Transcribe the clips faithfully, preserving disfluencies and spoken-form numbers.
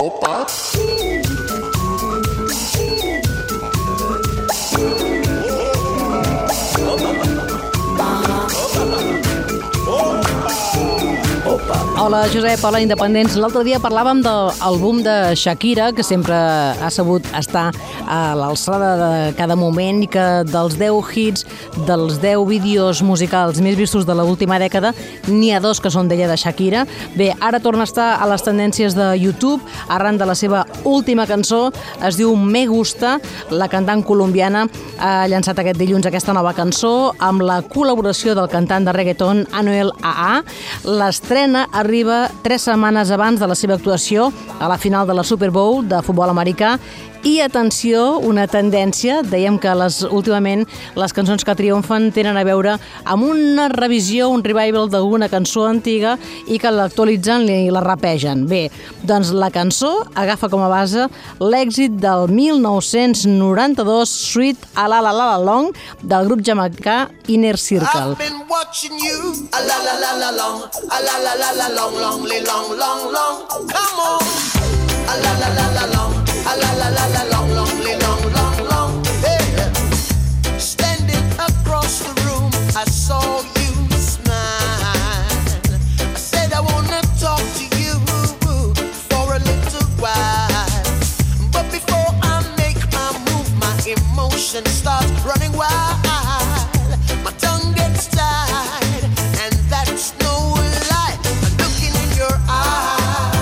Opa. Hola, Josep, hola, independents. L'altre dia parlàvem del boom de Shakira, que sempre ha sabut estar a l'alçada de cada moment i que dels deu hits, dels deu vídeos musicals més vistos de l'última dècada, n'hi ha dos que són d'ella, de Shakira. Bé, ara torna a estar a les tendències de YouTube, arran de la seva última cançó, es diu Me Gusta. La cantant colombiana ha llançat aquest dilluns aquesta nova cançó amb la col·laboració del cantant de reggaeton Anuel A A. L'estrena arriba tres setmanes abans de la seva actuació a la final de la Super Bowl de futbol americà. I atenció, una tendència, dèiem que les, últimament les cançons que triomfen tenen a veure amb una revisió, un revival d'alguna cançó antiga i que l'actualitzen i la rapegen. Bé, doncs la cançó agafa com a base l'èxit del mil nou-cents noranta-dos Sweet A La La La Long del grup jamaicà Inner Circle. I've been watching you, a la la la la long, a la la la la long, long, long, long, long, come on, a la la la la long. A la la la la long, long, long, long, long, hey. Standing across the room, I saw you smile. I said I wanna talk to you for a little while. But before I make my move, my emotions start running wild. My tongue gets tied, and that's no lie. I'm looking in your eyes.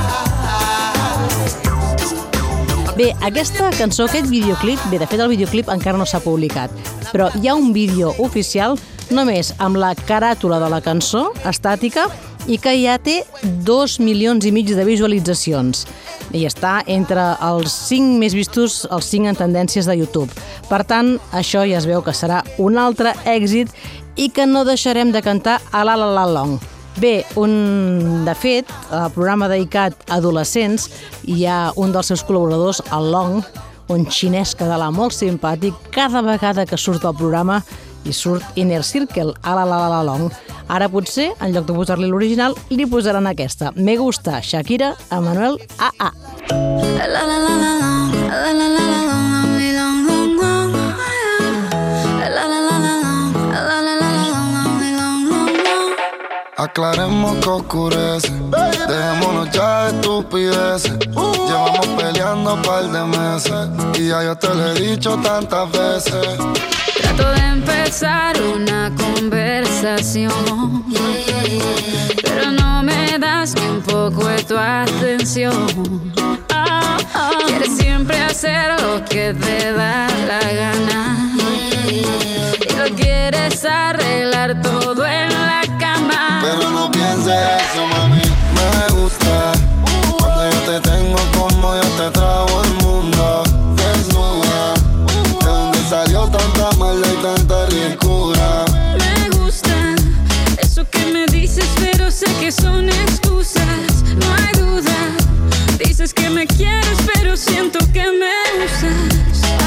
Bé, aquesta cançó, aquest videoclip, bé, de fet el videoclip encara no s'ha publicat, però hi ha un vídeo oficial només amb la caràtula de la cançó, estàtica, i que ja té dos milions i mig de visualitzacions. I està entre els cinc més vistos, els cinc en tendències de YouTube. Per tant, això ja es veu que serà un altre èxit i que no deixarem de cantar a La La La Long. Bé, un, de fet, al programa dedicat a adolescents hi ha un dels seus col·laboradors, el Long, un xinès català molt simpàtic, cada vegada que surt al programa i surt Inner Circle, a la la la la long. Ara potser, en lloc de posar-li l'original, li posaran aquesta. Me Gusta, Shakira, a Manuel A A. La la la la la long, la la la la long, long, long, long, long. La la la la long, la la la la long, long, long, long. Aclaremos que oscurece, dejémonos ya de estupideces. Llevamos peleando un par de meses y ya yo te lo he dicho tantas veces. Trato de empezar una conversación, pero no me das ni un poco de tu atención. Quieres siempre hacer lo que te da la gana y lo quieres arreglar todo en la cama. Pero no pienses eso, mami, me gusta cuando yo te tengo como yo te trago el mundo. Desnuda, de donde salió tanta maldad y tanta ricura. Me gusta eso que me dices, pero sé que son excusas, no hay duda. Dices que me quieres, pero siento que me usas.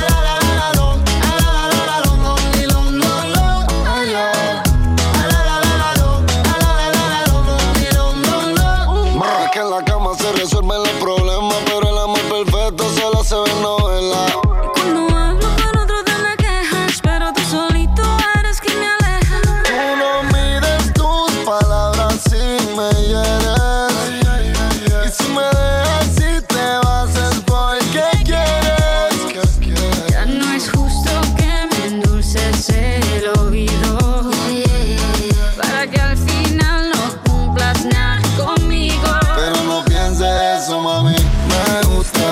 Resuelven los problemas, pero el amor perfecto solo se ve en novela. Cuando hablo con otro te me quejas, pero tú solito eres quien me aleja. Tú no mides tus palabras si me hieres, y si me dejas si te vas es porque quieres. Ya no es justo que me endulces el oído para que al final no cumplas nada conmigo. Pero no pienses eso, mami, me gusta